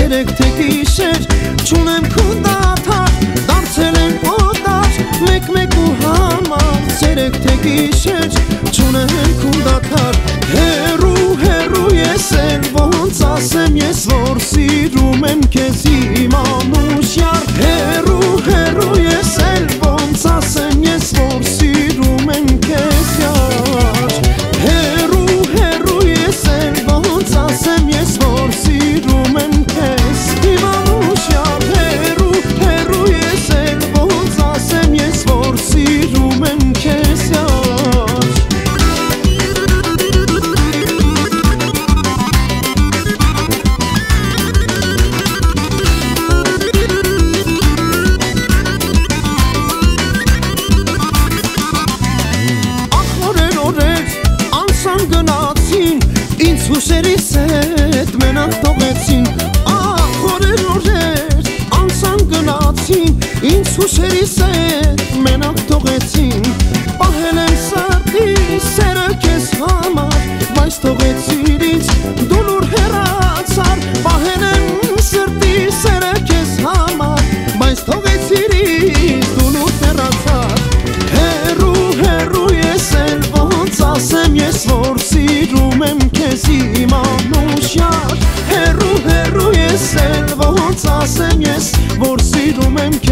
երեք թե գիշեր չունեմ քո դաթար դարձել են օտար մեկ-մեկու համար երեք թե գիշեր չունեմ քո դաթար հեռու ես էլ ոնց ասեմ ես որ սիրում եմ քեզ իմ անուշյար հեռու ես էլ ոնց ասեմ ես որ սիրում եմ քեզ յար հեռու ես էլ ոնց ասեմ ես որ սիրում եմ քեզ իմ անուշյար հեռու ես էլ ոնց ասեմ ես որ սիրում եմ քեզ յար Հուշերիս հետ մենակ թողեցին օրեր անցան գնացին ինձ հուշերիս հետ մենակ թողեցին պահել եմ սրտի սերը քեզ համար բայց թողեցիր ինձ դու լուր հեռացար պահել եմ սրտի սերը քեզ համար բայց թողեցիր ինձ դու լուր հեռացար հեռու ես էլ ոնց ասեմ ես որ սիրում եմ քեզ իմ անուշյար հեռու ես էլ ոնց ասեմ ես որ սիրում եմ